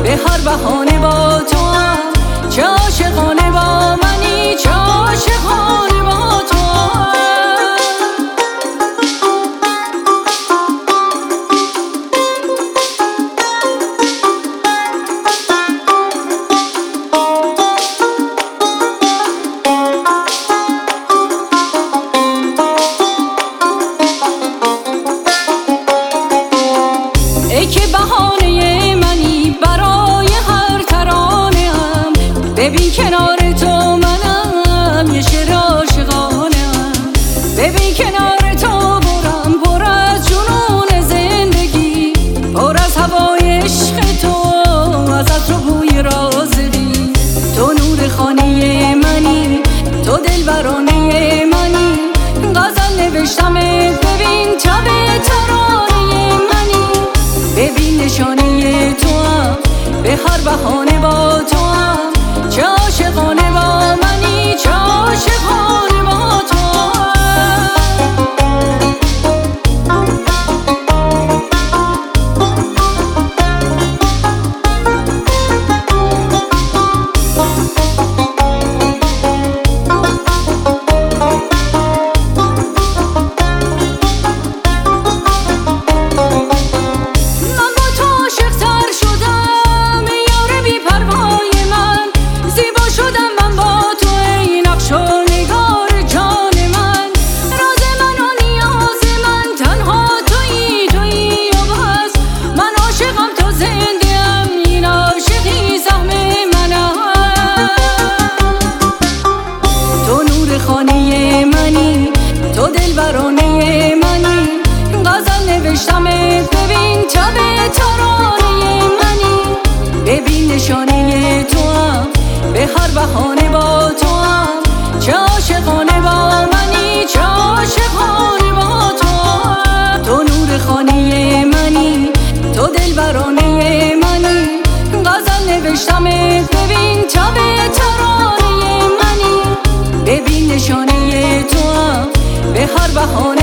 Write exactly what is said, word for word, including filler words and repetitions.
به هر بهانه با تو هم، چه عاشقانه با منی، چه عاشقانه با تو هم. ای که بهانه منی برای هر ترانه هم، ببین کنار تو منم یه شعر عاشقانه هم. ببین کنار تو برم پر از جنون زندگی، پر از هوای عشق تو، از عطر و بوی رازقی. تو نور خانه منی، تو دلبرانه منی، غزل نوشتمت ببین تب ترانه منی. ببین نشانه تو هم، به هر بهانه با تو هم، چه عاشقانه با منی، چه عاشقانه با تو هم. خانه منی، تو دلبرانه منی، غزل نوشتمت ببین تب ترانه منی. ببین نشانه تو هم، به هر بهانه با تو هم، چه عاشقانه با منی، چه عاشقانه با تو هم. تو نور خانه منی، تو دلبرانه منی، غزل نوشتمت ببین تب ترانه منی. ببین نشانه تو هم، به هر بهانه